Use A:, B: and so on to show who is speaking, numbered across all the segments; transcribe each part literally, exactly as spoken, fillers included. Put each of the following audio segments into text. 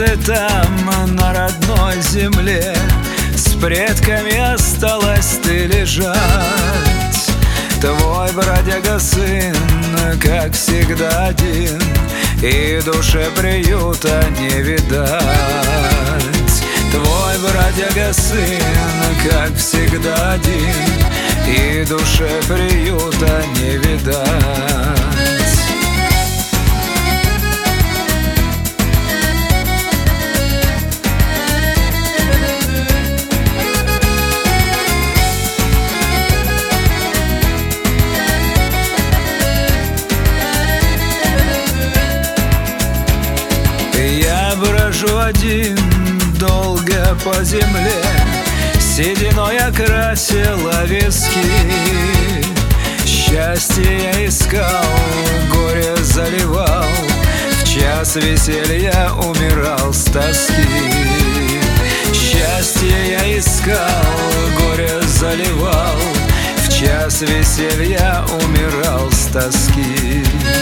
A: ты там, на родной земле, с предками осталась ты лежать. Твой бродяга сын, как всегда, один, и душе приюта не видать. Твой бродяга сын, как всегда, один, и душе приюта не видать. Я брожу один долго по земле, сединой окрасила виски. Счастье я искал, горе заливал, в час веселья умирал с тоски. Счастье я искал, горе заливал, в час веселья умирал с тоски.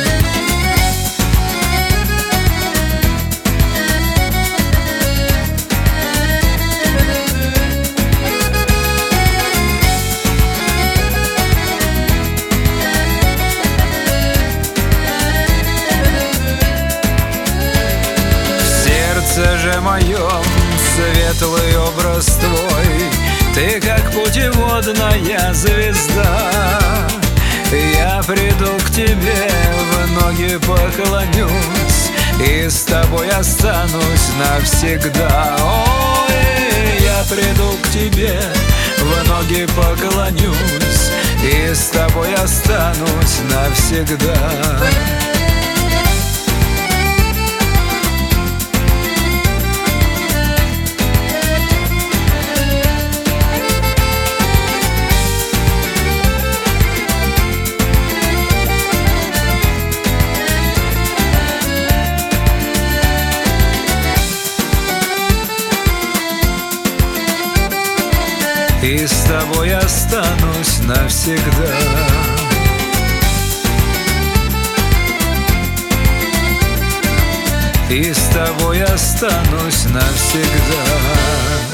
A: В сердце же моем светлый образ твой, ты как путеводная звезда. Я приду к тебе, в ноги поклонюсь, и с тобой останусь навсегда. Ой, я приду к тебе, в ноги поклонюсь, и с тобой останусь навсегда. И с тобой останусь навсегда. И с тобой останусь навсегда.